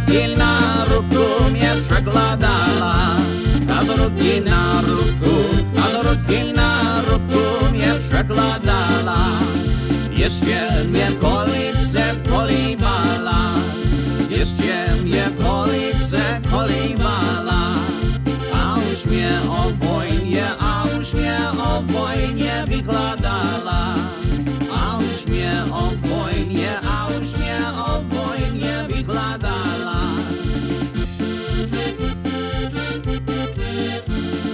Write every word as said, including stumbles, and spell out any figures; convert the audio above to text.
ruky na ruku mě překladala, a z ruky na ruku, a z ruky na ruku mě překladala. Ještě mě police kolíbala, ještě mě police kolíbala, a už mě o vojně, a už mě o vojně vykladala, a už mě o vojně, a už mě o vojně vykladala.